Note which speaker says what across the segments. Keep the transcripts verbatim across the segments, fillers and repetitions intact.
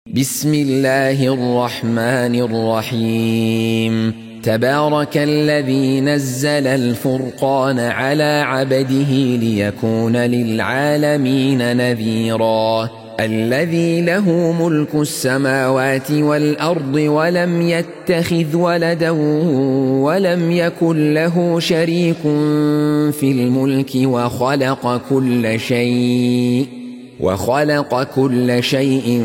Speaker 1: بسم الله الرحمن الرحيم. تبارك الذي نزل الفرقان على عبده ليكون للعالمين نذيرا. الذي له ملك السماوات والأرض ولم يتخذ ولدا ولم يكن له شريك في الملك وخلق كل شيء وخلق كل شيء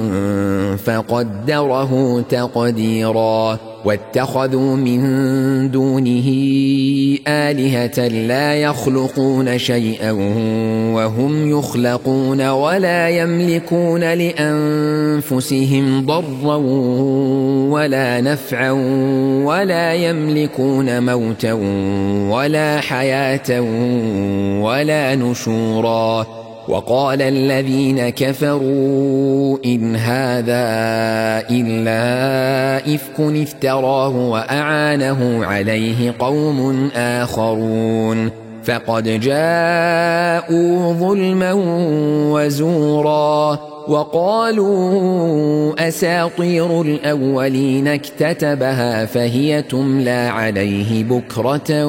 Speaker 1: فقدره تقديرا. واتخذوا من دونه آلهة لا يخلقون شيئا وهم يخلقون ولا يملكون لأنفسهم ضرا ولا نفعا ولا يملكون موتا ولا حياة ولا نشورا. وقال الذين كفروا إن هذا إلا إفك افتراه وأعانه عليه قوم آخرون فقد جاءوا ظلما وزورا. وقالوا أساطير الأولين اكتتبها فهي تملى عليه بكرة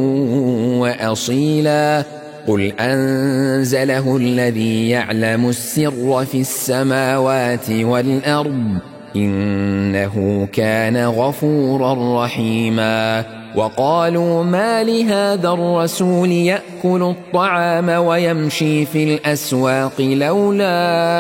Speaker 1: وأصيلا. قل أنزله الذي يعلم السر في السماوات والأرض إنه كان غفورا رحيما. وقالوا ما لهذا الرسول يأكل الطعام ويمشي في الأسواق لولا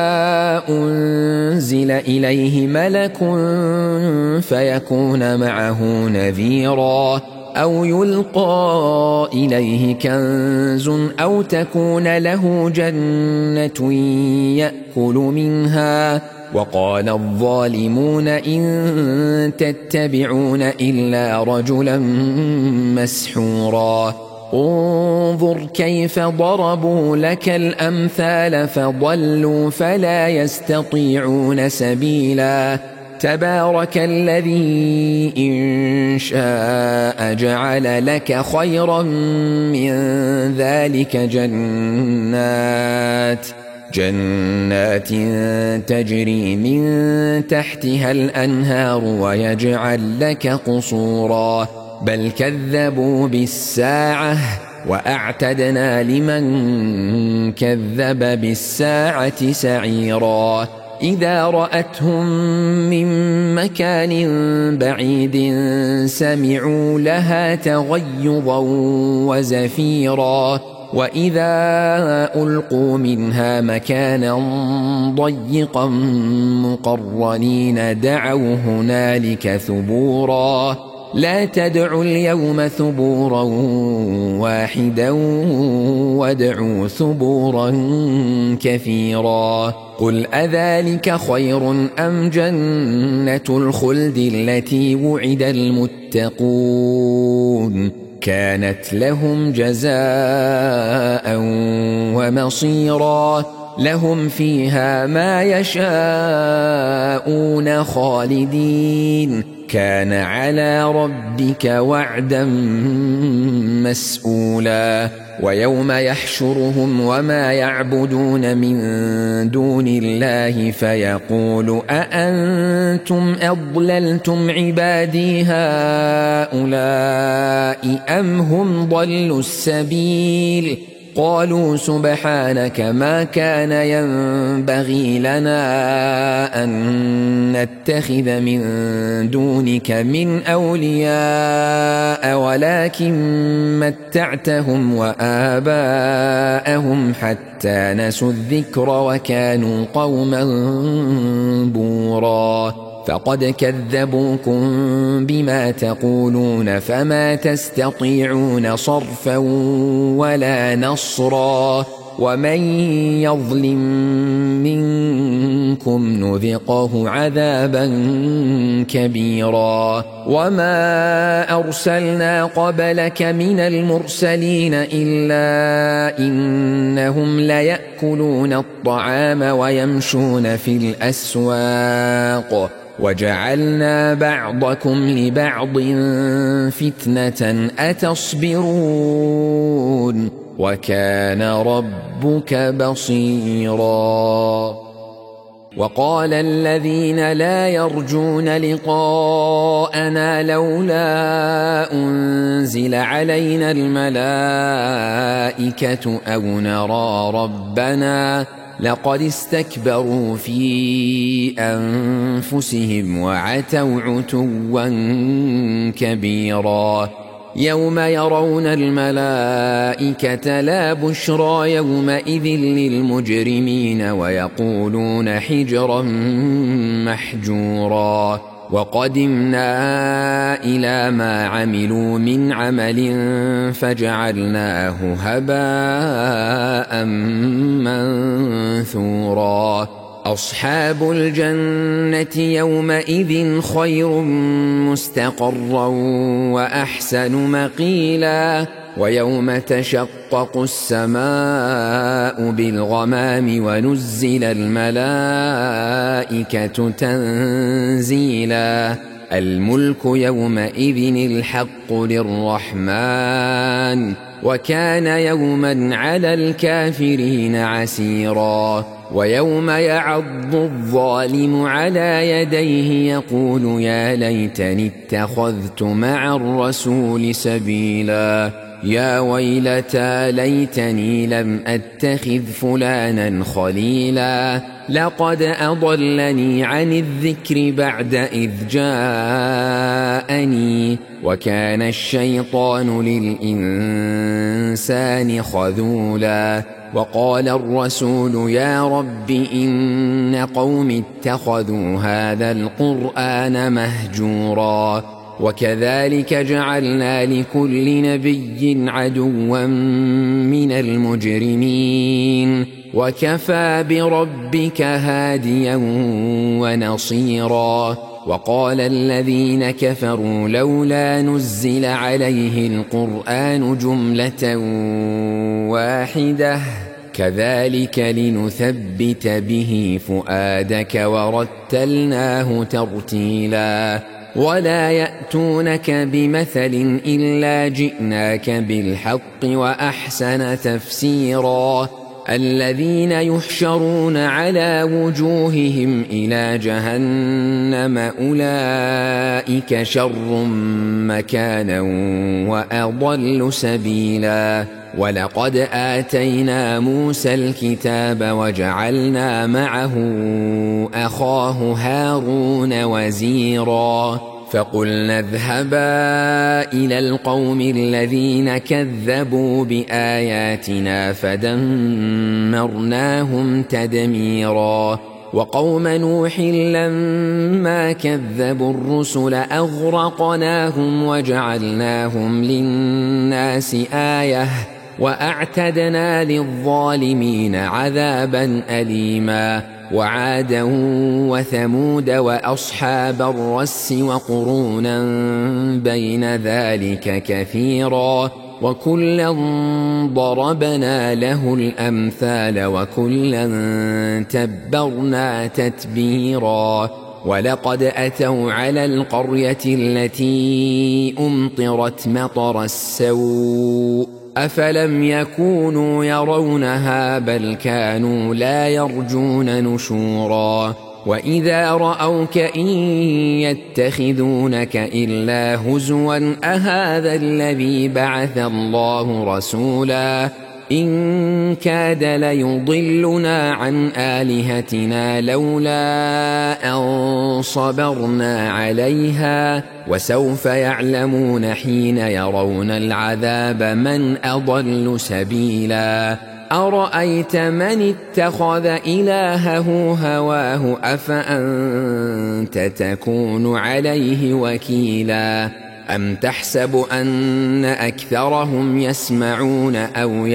Speaker 1: أنزل إليه ملك فيكون معه نذيرا أو يلقى إليه كنز أو تكون له جنة يأكل منها. وقال الظالمون إن تتبعون إلا رجلا مسحورا. انظر كيف ضربوا لك الأمثال فضلوا فلا يستطيعون سبيلا. تبارك الذي إن شاء جعل لك خيرا من ذلك جنات جنات تجري من تحتها الأنهار ويجعل لك قصورا. بل كذبوا بالساعة وأعتدنا لمن كذب بالساعة سعيرا. إذا رأتهم من مكان بعيد سمعوا لها تغيظا وزفيرا. وإذا ألقوا منها مكانا ضيقا مقرنين دعوا هنالك ثبورا. لا تدعوا اليوم ثبورا واحدا وادعوا ثبورا كثيرا. قل أذلك خير أم جنة الخلد التي وعد المتقون كانت لهم جزاء ومصيرا. لهم فيها ما يشاءون خالدين كان على ربك وعدا مسئولا. ويوم يحشرهم وما يعبدون من دون الله فيقول أأنتم أضللتم عبادي هؤلاء أم هم ضلوا السبيل. قالوا سبحانك ما كان ينبغي لنا أن نتخذ من دونك من أولياء ولكن متعتهم وآباءهم حتى نسوا الذكر وكانوا قوما بورا. فقد كذبوكم بما تقولون فما تستطيعون صرفا ولا نصرا. ومن يظلم منكم نذقه عذابا كبيرا. وما أرسلنا قبلك من المرسلين إلا إنهم ليأكلون الطعام ويمشون في الأسواق وجعلنا بعضكم لبعض فتنة أتصبرون وكان ربك بصيرا. وقال الذين لا يرجون لقاءنا لولا أنزل علينا الملائكة أو نرى ربنا لقد استكبروا في أنفسهم وعتوا عتوا كبيرا يوم يرون الملائكة لا بشرى يومئذ للمجرمين ويقولون حجرا محجورا وقدمنا إلى ما عملوا من عمل فجعلناه هباء منثورا أصحاب الجنة يومئذ خير مستقرا وأحسن مقيلا ويوم تشقق السماء بالغمام ونزل الملائكة تنزيلا الملك يومئذ الحق للرحمن وكان يوما على الكافرين عسيرا ويوم يعض الظالم على يديه يقول يا ليتني اتخذت مع الرسول سبيلا يا ويلتى ليتني لم أتخذ فلانا خليلا لقد أضلني عن الذكر بعد إذ جاءني وكان الشيطان للإنسان خذولا وقال الرسول يا رب إن قوم اتخذوا هذا القرآن مهجورا وكذلك جعلنا لكل نبي عدوا من المجرمين وكفى بربك هاديا ونصيرا وقال الذين كفروا لولا نزل عليه القرآن جملة واحدة كذلك لنثبت به فؤادك ورتلناه ترتيلا ولا يأتونك بمثل إلا جئناك بالحق وأحسن تفسيرا الذين يحشرون على وجوههم إلى جهنم أولئك شر مكانا وأضل سبيلا ولقد آتينا موسى الكتاب وجعلنا معه أخاه هارون وزيرا فقلنا اذهبا إلى القوم الذين كذبوا بآياتنا فدمرناهم تدميرا وقوم نوح لما كذبوا الرسل أغرقناهم وجعلناهم للناس آية وأعتدنا للظالمين عذابا أليما وعادا وثمود وأصحاب الرس وقرونا بين ذلك كثيرا وكلا ضربنا له الأمثال وكلا تبرنا تتبيرا ولقد أتوا على القرية التي أمطرت مطر السوء أفلم يكونوا يرونها بل كانوا لا يرجون نشورا وإذا رأوك إن يتخذونك إلا هزوا أهذا الذي بعث الله رسولا إن كاد ليضلنا عن آلهتنا لولا أن صبرنا عليها وسوف يعلمون حين يرون العذاب من أضل سبيلا أرأيت من اتخذ إلهه هواه أفأنت تكون عليه وكيلا أم تحسب أن أكثرهم يسمعون أو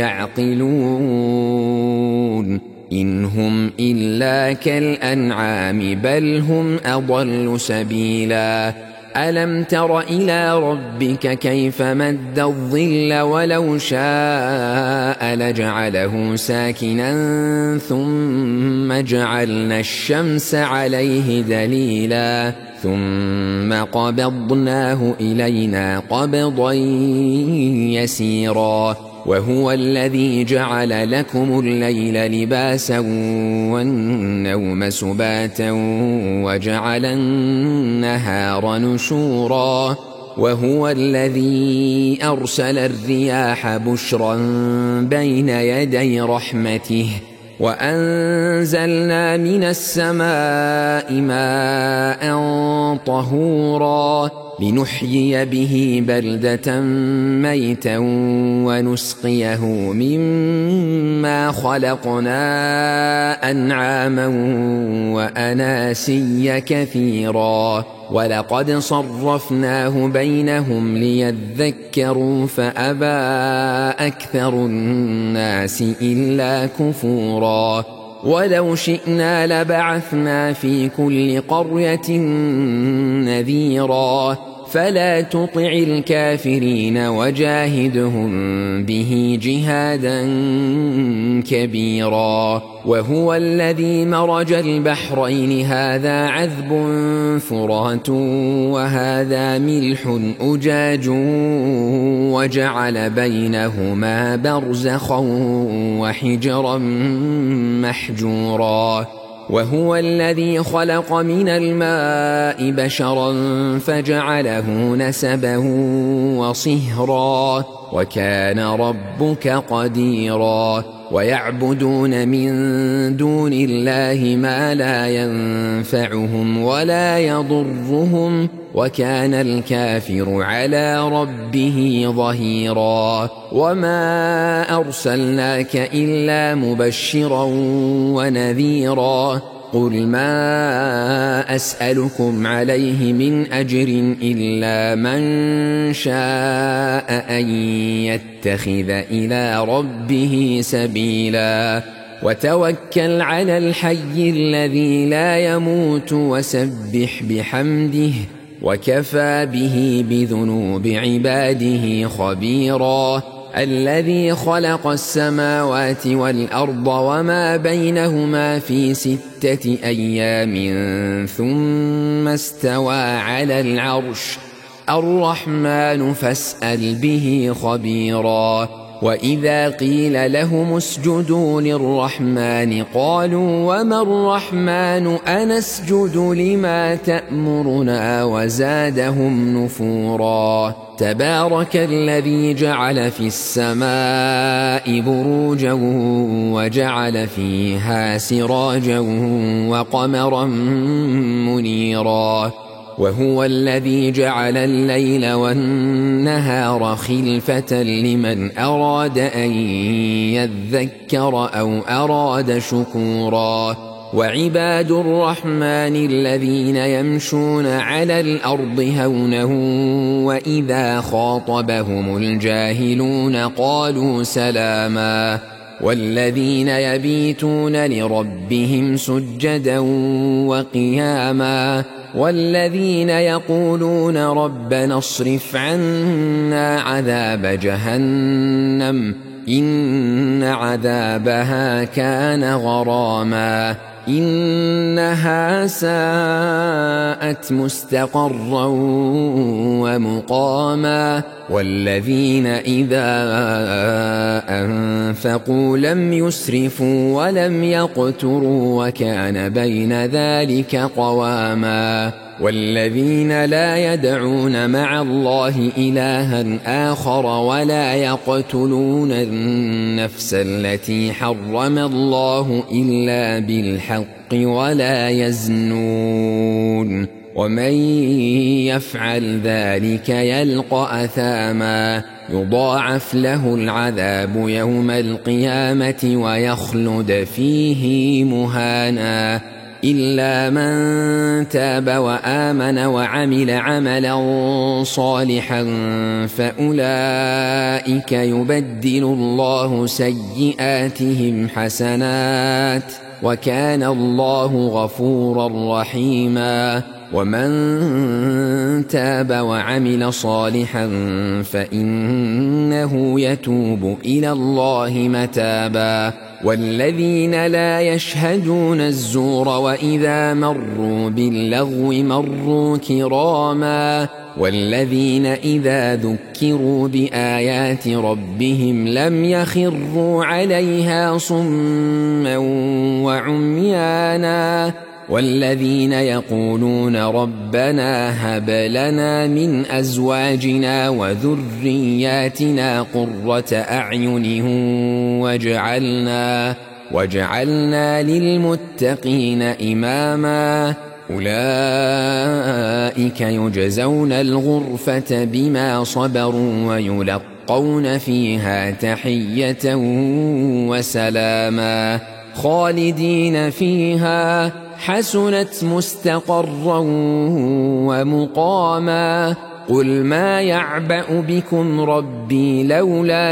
Speaker 1: يعقلون إن هم إلا كالأنعام بل هم أضل سبيلا ألم تر إلى ربك كيف مد الظل ولو شاء لجعله ساكنا ثم جعلنا الشمس عليه دليلا ثم قبضناه إلينا قبضا يسيرا وهو الذي جعل لكم الليل لباسا والنوم سباتا وجعل النهار نشورا وهو الذي أرسل الرياح بشرا بين يدي رحمته وأنزلنا من السماء ماء طهورا لنحيي به بلدة ميتا ونسقيه مما خلقنا أنعاما وأناسيا كثيرا ولقد صرفناه بينهم ليذكروا فأبى أكثر الناس إلا كفورا ولو شئنا لبعثنا في كل قرية نذيرا فلا تطع الكافرين وجاهدهم به جهادا كبيرا وهو الذي مرج البحرين هذا عذب فرات وهذا ملح أجاج وجعل بينهما برزخا وحجرا محجورا وهو الذي خلق من الماء بشرا فجعله نسبا وصهرا وكان ربك قديرا ويعبدون من دون الله ما لا ينفعهم ولا يضرهم وكان الكافر على ربه ظهيرا وما أرسلناك إلا مبشرا ونذيرا قل ما أسألكم عليه من أجر إلا من شاء أن يتخذ إلى ربه سبيلا وتوكل على الحي الذي لا يموت وسبح بحمده وكفى به بذنوب عباده خبيرا الذي خلق السماوات والأرض وما بينهما في ستة أيام ثم استوى على العرش الرحمن فاسأل به خبيرا وإذا قيل لهم اسجدوا للرحمن قالوا وما الرحمن أنسجد لما تأمرنا وزادهم نفورا تبارك الذي جعل في السماء بروجا وجعل فيها سراجا وقمرا منيرا وهو الذي جعل الليل والنهار خلفة لمن أراد أن يذكر أو أراد شكورا وعباد الرحمن الذين يمشون على الأرض هونا وإذا خاطبهم الجاهلون قالوا سلاما والذين يبيتون لربهم سجدا وقياما والذين يقولون ربنا اصرف عنا عذاب جهنم إن عذابها كان غراما إنها ساءت مستقرا ومقاما والذين إذا أنفقوا لم يسرفوا ولم يقتروا وكان بين ذلك قواما والذين لا يدعون مع الله إلها آخر ولا يقتلون النفس التي حرم الله إلا بالحق ولا يزنون ومن يفعل ذلك يلقى أثاما يضاعف له العذاب يوم القيامة ويخلد فيه مهانا إلا من تاب وآمن وعمل عملا صالحا فأولئك يبدل الله سيئاتهم حسنات وكان الله غفورا رحيما ومن تاب وعمل صالحا فإنه يتوب إلى الله متابا والذين لا يشهدون الزور وإذا مروا باللغو مروا كراما والذين إذا ذكروا بآيات ربهم لم يخروا عليها صما وعميانا والذين يقولون ربنا هب لنا من أزواجنا وذرياتنا قرة أعين واجعلنا واجعلنا للمتقين إماما أولئك يجزون الغرفة بما صبروا ويلقون فيها تحية وسلاما خالدين فيها حسنت مستقرا ومقاما قل ما يعبأ بكم ربي لولا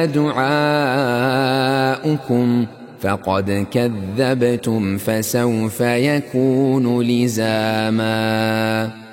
Speaker 1: دعاؤكم فقد كذبتم فسوف يكون لزاما.